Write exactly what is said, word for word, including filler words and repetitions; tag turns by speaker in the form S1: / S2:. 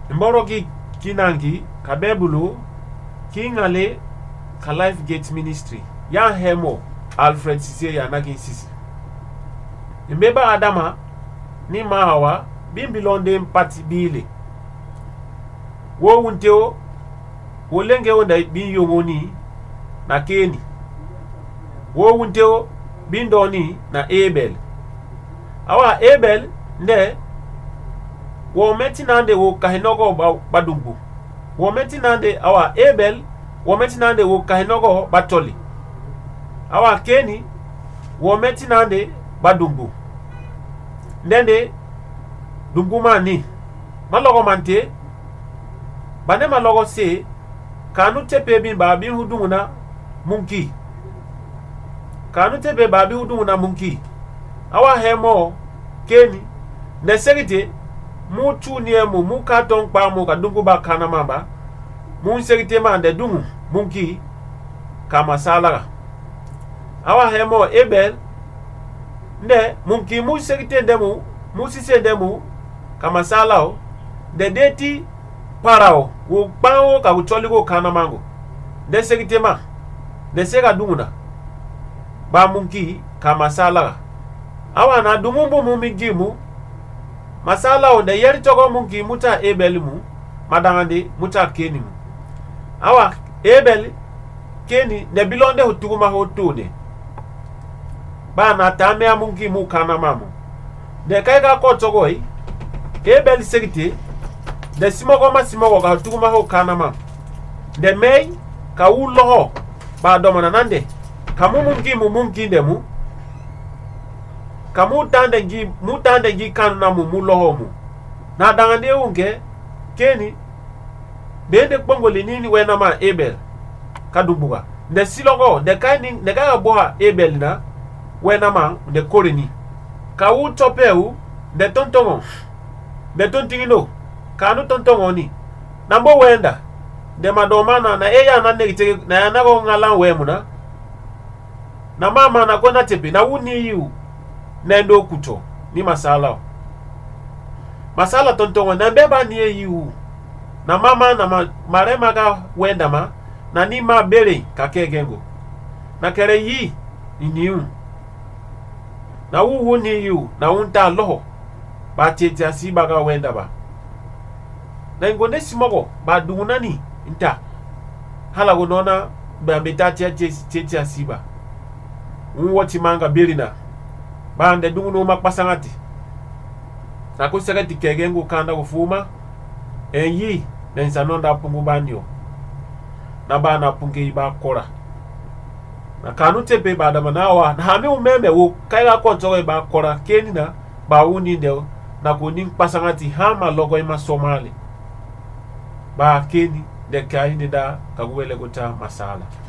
S1: mboro ki kinangi kabebulu kingale ka Life Gate Ministry ya hemo Alfred Sise ya nagin sisi mbeba adama ni mahawa bimbilonde mpati bile wo wunteo wolenge onda bin yongoni na Keni wo wunteo bindoni na Abel awa Abel nde wo meti nande wo kahinogo badumbu wo meti nande awa Abel wo meti nande wo kahinogo batoli awa Keni wo meti nande badumbu ndende dumbu mani malogo mante bane malogo se kanu tepe bin babi hudunguna munki kanu tepe babi hudunguna munki awa hemo Keni neserite mu tuniemu mu katon pa mu ka dungu ba kana mamba mu serite mande dungu munki kama salara awa hemo Abel nde munki mu serite ndemu mu sise ndemu kama salao de deti parao wo pawo ka utoli ko kana mango de serite ma de sega dunguna ba munki kama salara awa na dumumbu mu migimu masala o de yeri togo munki muta Abel mu madangande muta Keni mu awa Abel Keni de bilonde hutuguma hotune ba na tame munki mu kana mamu de kaiga ko togoi Abel segite de simogo ma simogo ga hutuguma ho kana mamu de mei ka ulo ba do manande kamu munki mu munki de mu kamu tande ngi mu tande ngi kan na mu muloho mu na dangande unge Keni bende kpongole nini wena ma Abel kadumbuga de silogo de kani de ga boa Abel na wena ma de koreni ka u topeu de tontongo de tontingino kanu tontongo ni nambo wenda de madomana na eya na negite na yanago ngala wemuna na mama na gona tepe na wuni yu nendo kuto ni masala masala tontongo na beba ni eyu na mama na ma, marema ga wenda ma na ni ma bere kakegengo na kere yi iniu na wu ni yu na unta loho ba tete asiba ga wenda ba na ngone simogo ba dunani nta hala gonona ba betati tete asiba unwoti manga berina bande dungu makpasangati na ko segati kegengu kanda kufuma enyi nensanonda pungu banyo na bana pungi ba kora na kanu tepe ba da manawa na hame umeme wo kaiga kontogo ba kora Keni na ba uni ndeo na ko ning pasangati hama logo ima Somali ba Keni de kai da kagwele gota masala